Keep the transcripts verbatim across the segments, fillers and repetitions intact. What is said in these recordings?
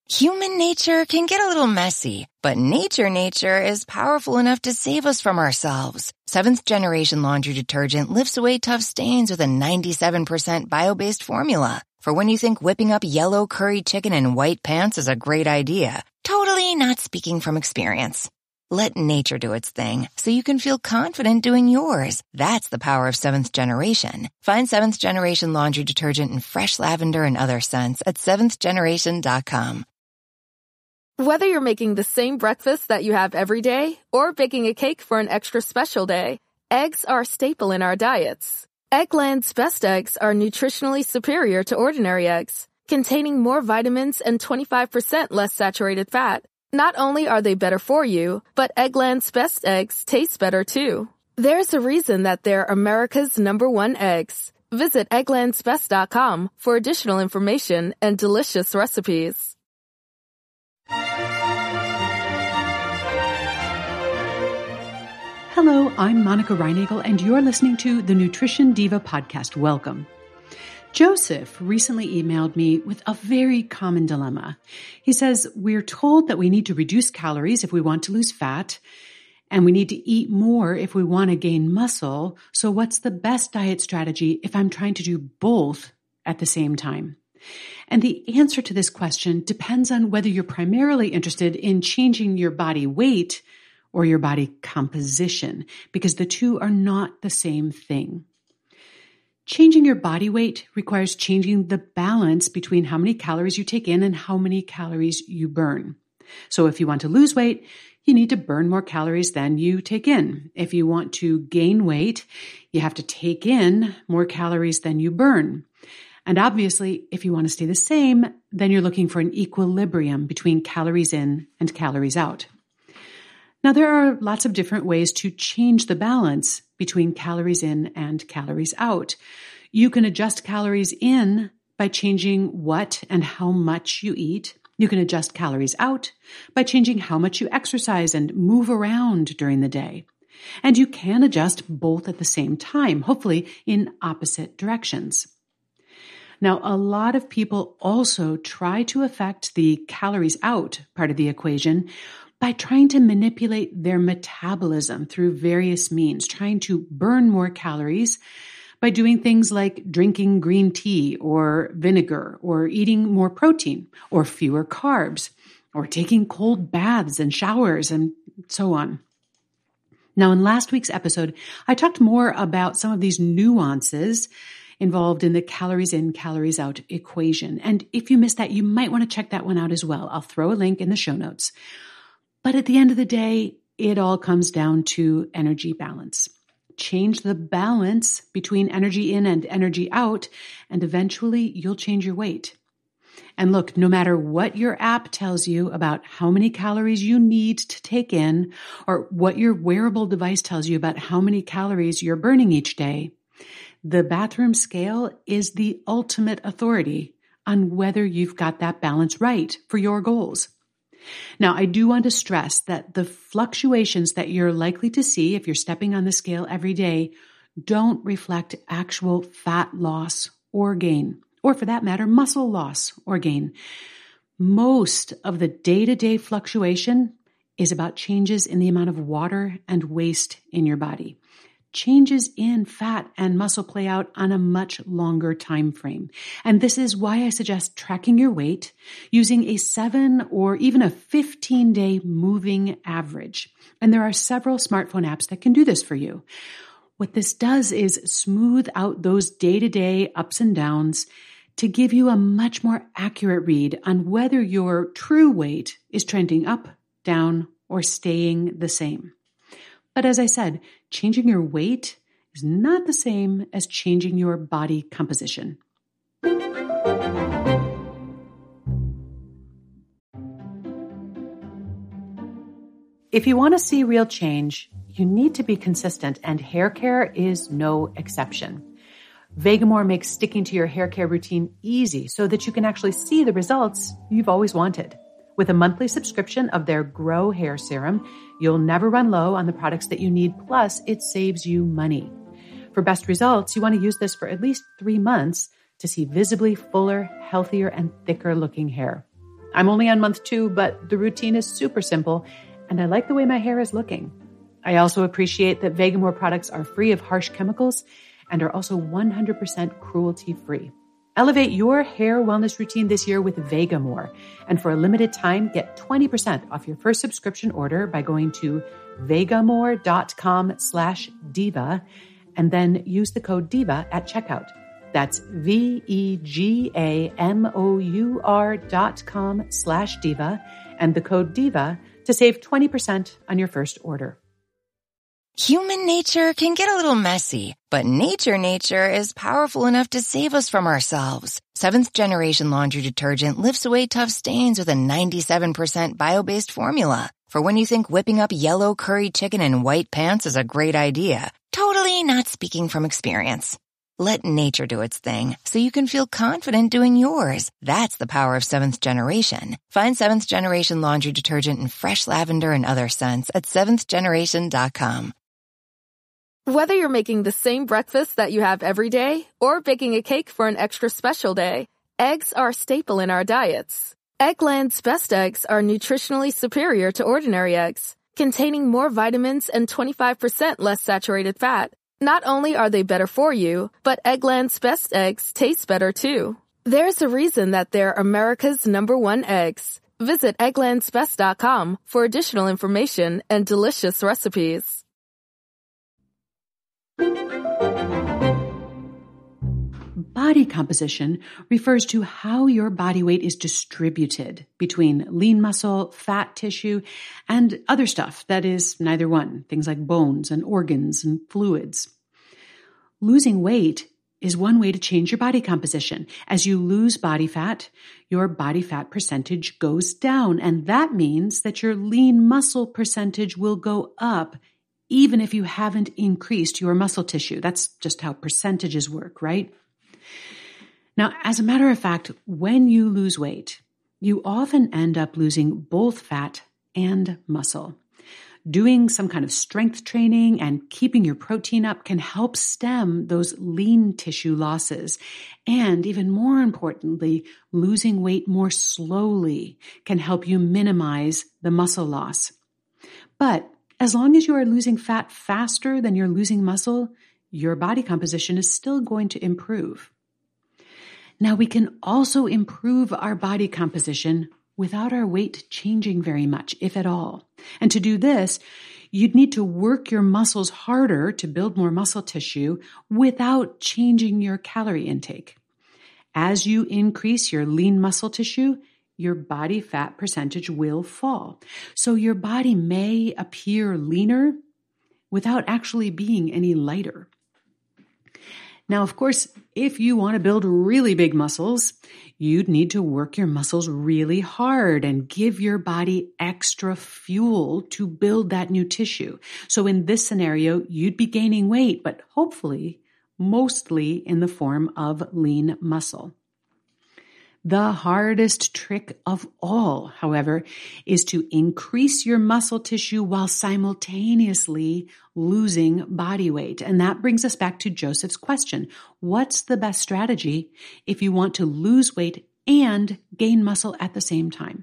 Human nature can get a little messy, but nature nature is powerful enough to save us from ourselves. Seventh Generation Laundry Detergent lifts away tough stains with a ninety-seven percent bio-based formula. For when you think whipping up yellow curry chicken in white pants is a great idea. Totally not speaking from experience. Let nature do its thing so you can feel confident doing yours. That's the power of Seventh Generation. Find Seventh Generation Laundry Detergent in fresh lavender and other scents at seventh generation dot com. Whether you're making the same breakfast that you have every day or baking a cake for an extra special day, eggs are a staple in our diets. Eggland's best eggs are nutritionally superior to ordinary eggs, containing more vitamins and twenty-five percent less saturated fat. Not only are they better for you, but Eggland's best eggs taste better too. There's a reason that they're America's number one eggs. Visit egglands best dot com for additional information and delicious recipes. Hello, I'm Monica Reinagel, and you're listening to the Nutrition Diva podcast. Welcome. Joseph recently emailed me with a very common dilemma. He says, we're told that we need to reduce calories if we want to lose fat, and we need to eat more if we want to gain muscle. So what's the best diet strategy if I'm trying to do both at the same time? And the answer to this question depends on whether you're primarily interested in changing your body weight or your body composition, because the two are not the same thing. Changing your body weight requires changing the balance between how many calories you take in and how many calories you burn. So if you want to lose weight, you need to burn more calories than you take in. If you want to gain weight, you have to take in more calories than you burn. And obviously, if you want to stay the same, then you're looking for an equilibrium between calories in and calories out. Now, there are lots of different ways to change the balance between calories in and calories out. You can adjust calories in by changing what and how much you eat. You can adjust calories out by changing how much you exercise and move around during the day. And you can adjust both at the same time, hopefully in opposite directions. Now, a lot of people also try to affect the calories out part of the equation by trying to manipulate their metabolism through various means, trying to burn more calories by doing things like drinking green tea or vinegar, or eating more protein or fewer carbs, or taking cold baths and showers, and so on. Now, in last week's episode, I talked more about some of these nuances involved in the calories in, calories out equation. And if you missed that, you might want to check that one out as well. I'll throw a link in the show notes. But at the end of the day, it all comes down to energy balance. Change the balance between energy in and energy out, and eventually you'll change your weight. And look, no matter what your app tells you about how many calories you need to take in, or what your wearable device tells you about how many calories you're burning each day, the bathroom scale is the ultimate authority on whether you've got that balance right for your goals. Now, I do want to stress that the fluctuations that you're likely to see if you're stepping on the scale every day don't reflect actual fat loss or gain, or for that matter, muscle loss or gain. Most of the day-to-day fluctuation is about changes in the amount of water and waste in your body. Changes in fat and muscle play out on a much longer time frame. And this is why I suggest tracking your weight using a seven or even a fifteen day moving average. And there are several smartphone apps that can do this for you. What this does is smooth out those day-to-day ups and downs to give you a much more accurate read on whether your true weight is trending up, down, or staying the same. But as I said, changing your weight is not the same as changing your body composition. If you want to see real change, you need to be consistent, and hair care is no exception. Vegamour makes sticking to your hair care routine easy so that you can actually see the results you've always wanted. With a monthly subscription of their Grow Hair Serum, you'll never run low on the products that you need, plus it saves you money. For best results, you want to use this for at least three months to see visibly fuller, healthier, and thicker looking hair. I'm only on month two, but the routine is super simple, and I like the way my hair is looking. I also appreciate that Vegamour products are free of harsh chemicals and are also one hundred percent cruelty-free. Elevate your hair wellness routine this year with Vegamour. And for a limited time, get twenty percent off your first subscription order by going to vegamour.com slash diva and then use the code DIVA at checkout. That's V-E-G-A-M-O-U-R dot com slash diva and the code DIVA to save twenty percent on your first order. Human nature can get a little messy, but nature nature is powerful enough to save us from ourselves. Seventh Generation Laundry Detergent lifts away tough stains with a ninety-seven percent bio-based formula. For when you think whipping up yellow curry chicken in white pants is a great idea. Totally not speaking from experience. Let nature do its thing so you can feel confident doing yours. That's the power of Seventh Generation. Find Seventh Generation Laundry Detergent in fresh lavender and other scents at seventh generation dot com. Whether you're making the same breakfast that you have every day or baking a cake for an extra special day, eggs are a staple in our diets. Eggland's Best Eggs are nutritionally superior to ordinary eggs, containing more vitamins and twenty-five percent less saturated fat. Not only are they better for you, but Eggland's Best Eggs taste better too. There's a reason that they're America's number one eggs. Visit egglands best dot com for additional information and delicious recipes. Body composition refers to how your body weight is distributed between lean muscle, fat tissue, and other stuff that is neither one, things like bones and organs and fluids. Losing weight is one way to change your body composition. As you lose body fat, your body fat percentage goes down, and that means that your lean muscle percentage will go up even if you haven't increased your muscle tissue. That's just how percentages work, right? Now, as a matter of fact, when you lose weight, you often end up losing both fat and muscle. Doing some kind of strength training and keeping your protein up can help stem those lean tissue losses. And even more importantly, losing weight more slowly can help you minimize the muscle loss. But as long as you are losing fat faster than you're losing muscle, your body composition is still going to improve. Now, we can also improve our body composition without our weight changing very much, if at all. And to do this, you'd need to work your muscles harder to build more muscle tissue without changing your calorie intake. As you increase your lean muscle tissue, your body fat percentage will fall. So your body may appear leaner without actually being any lighter. Now, of course, if you want to build really big muscles, you'd need to work your muscles really hard and give your body extra fuel to build that new tissue. So in this scenario, you'd be gaining weight, but hopefully, mostly in the form of lean muscle. The hardest trick of all, however, is to increase your muscle tissue while simultaneously losing body weight. And that brings us back to Joseph's question. What's the best strategy if you want to lose weight and gain muscle at the same time?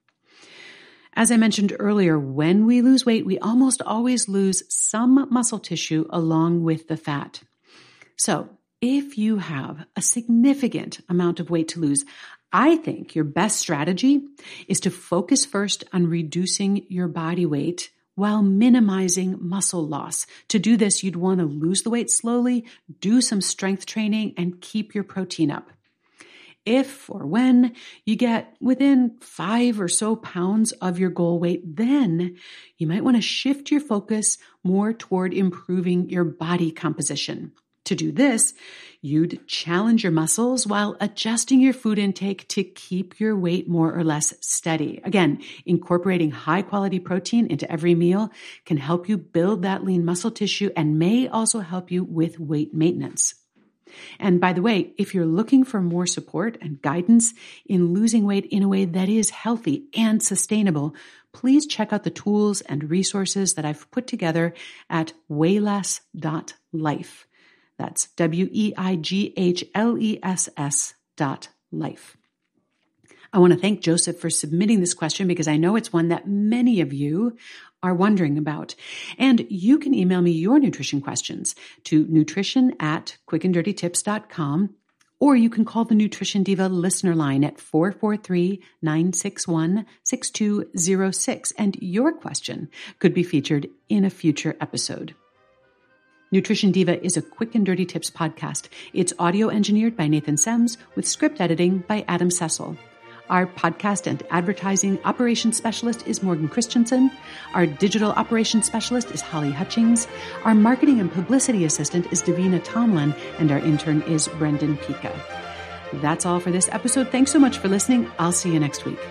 As I mentioned earlier, when we lose weight, we almost always lose some muscle tissue along with the fat. So, if you have a significant amount of weight to lose, I think your best strategy is to focus first on reducing your body weight while minimizing muscle loss. To do this, you'd want to lose the weight slowly, do some strength training, and keep your protein up. If or when you get within five or so pounds of your goal weight, then you might want to shift your focus more toward improving your body composition. To do this, you'd challenge your muscles while adjusting your food intake to keep your weight more or less steady. Again, incorporating high-quality protein into every meal can help you build that lean muscle tissue and may also help you with weight maintenance. And by the way, if you're looking for more support and guidance in losing weight in a way that is healthy and sustainable, please check out the tools and resources that I've put together at weighless dot life. That's W E I G H L E S S dot life. I want to thank Joseph for submitting this question because I know it's one that many of you are wondering about. And you can email me your nutrition questions to nutrition at quickanddirtytips dot com, or you can call the Nutrition Diva listener line at four four three, nine six one, six two zero six, and your question could be featured in a future episode. Nutrition Diva is a Quick and Dirty Tips podcast. It's audio engineered by Nathan Sems with script editing by Adam Cecil. Our podcast and advertising operations specialist is Morgan Christensen. Our digital operations specialist is Holly Hutchings. Our marketing and publicity assistant is Davina Tomlin, and our intern is Brendan Pica. That's all for this episode. Thanks so much for listening. I'll see you next week.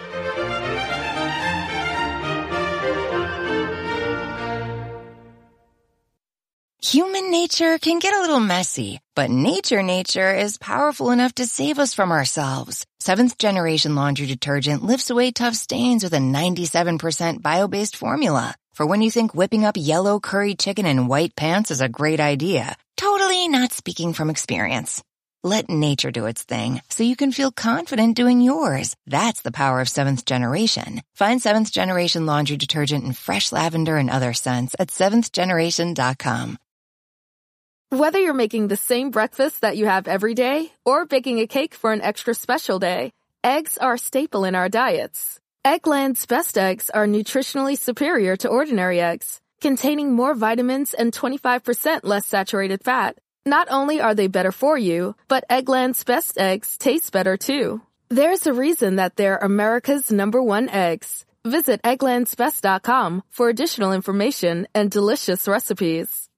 Human nature can get a little messy, but nature nature is powerful enough to save us from ourselves. Seventh Generation Laundry Detergent lifts away tough stains with a ninety-seven percent bio-based formula. For when you think whipping up yellow curry chicken in white pants is a great idea. Totally not speaking from experience. Let nature do its thing so you can feel confident doing yours. That's the power of Seventh Generation. Find Seventh Generation Laundry Detergent in fresh lavender and other scents at seventh generation dot com. Whether you're making the same breakfast that you have every day or baking a cake for an extra special day, eggs are a staple in our diets. Eggland's Best Eggs are nutritionally superior to ordinary eggs, containing more vitamins and twenty-five percent less saturated fat. Not only are they better for you, but Eggland's Best Eggs taste better too. There's a reason that they're America's number one eggs. Visit egglands best dot com for additional information and delicious recipes.